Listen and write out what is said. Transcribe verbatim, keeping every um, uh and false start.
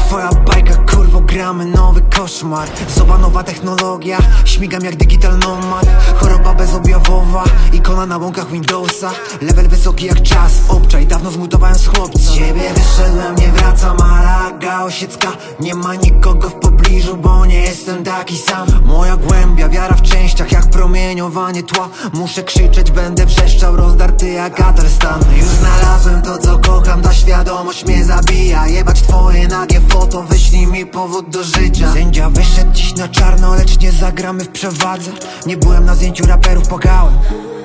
twoja bajka, kurwo, gramy nowy koszmar. Zoba nowa technologia, śmigam jak digital nomad. Choroba bezobjawowa, ikona na łąkach Windowsa. Level wysoki jak czas, obczaj, dawno zmutowałem z chłopca. Z ciebie wyszedłem, nie wracam, Malaga Osiecka. Nie ma nikogo w pobliżu, bo nie jestem taki sam. Moja głębia, wiara w częściach jak promieniowanie tła. Muszę krzyczeć, będę wrzeszczał, rozdarty jak Atelstan. Już znalazłem to, co kocham, ta świadomość mnie zabija. Jebać twoje nagie foto, wyślij mi powód do życia. Sędzia wyszedł dziś na czarno, lecz nie zagramy w przewadze. Nie byłem na zdjęciu raperów, płakałem.